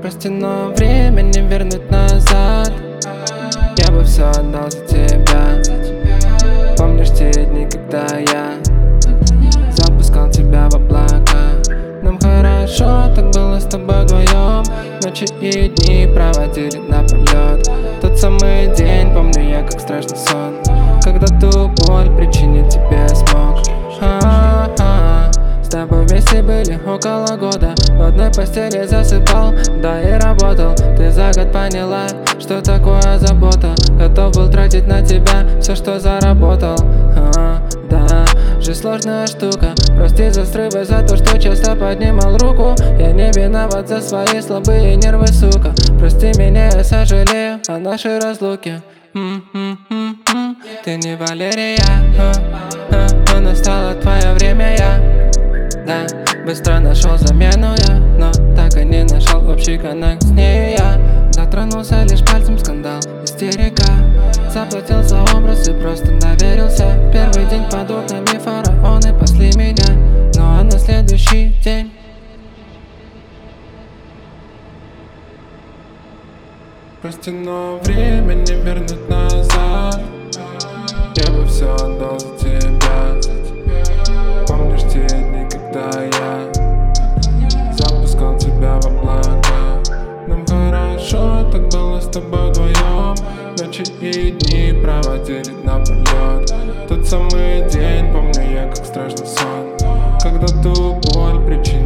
Прости, но время не вернуть назад. Я бы все отдал за тебя. Помнишь те дни, когда я запускал тебя в облака? Нам хорошо так было с тобой вдвоем. Ночи и дни проводили напролет. Тот самый день помню я как страшный сон, когда ту боль причинить тебе смог. С тобой вместе были около года. В одной постели засыпал, да и работал. Ты за год поняла, что такое забота. Готов был тратить на тебя все, что заработал. Да, жизнь сложная штука. Прости за срывы, за то, что часто поднимал руку. Я не виноват за свои слабые нервы, сука. Прости меня, я сожалею о нашей разлуке. Ты не Валерия, но настало твое время, да, быстро нашел замену я, но так и не нашел общий коннект с нею я. Дотронулся лишь пальцем, скандал, истерика. Заплатил за образ и просто доверился. Первый день под окнами фараоны пасли меня, ну а на следующий день прости, но время не вернуть назад. Я бы все отдал за тебя. Помнишь те дни, когда я запускал тебя в облака? Нам хорошо так было с тобой вдвоем. Ночи и дни проводили напролет. Тот самый день помню я как страшный сон, когда ту боль причинил